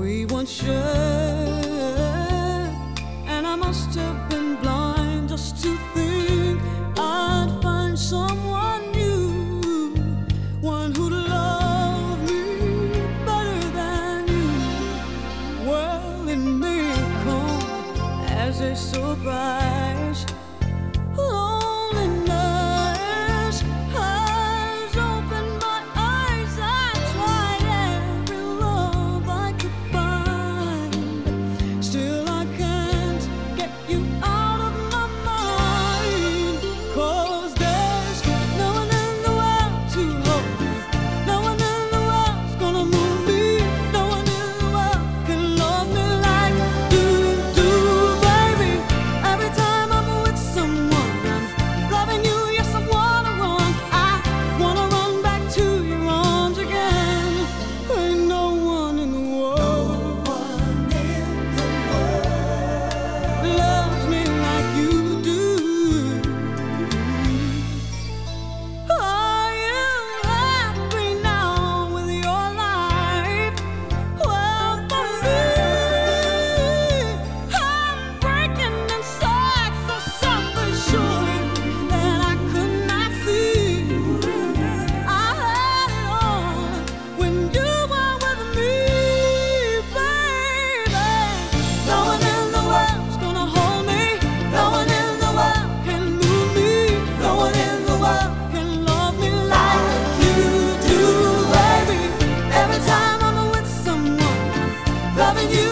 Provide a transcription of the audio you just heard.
we once shared, and I must have been blind just to think I'd find someone new, one who'd love me better than you. Well, it may come as a surprise. Loneliness has opened my eyes. I tried every love I could find. Still I can't get you out of my mind. 'Cause there's no one in the world to hold me. No one in the world's gonna move me. No one in the world can love me like you do, baby. Every time I'm with someone, I'm loving you, yes, I wanna run. I wanna run back to your arms again. Ain't no one in the world loves me like you do. Are you happy now with your life? Well, for me, I'm breaking inside, so self-assured that I could not see. I had it all when you were with me, baby. No one in the world's gonna hold me. No one in the world can move me. No one in the world can love me like you do, baby. Every time I'm with someone, I'm loving you.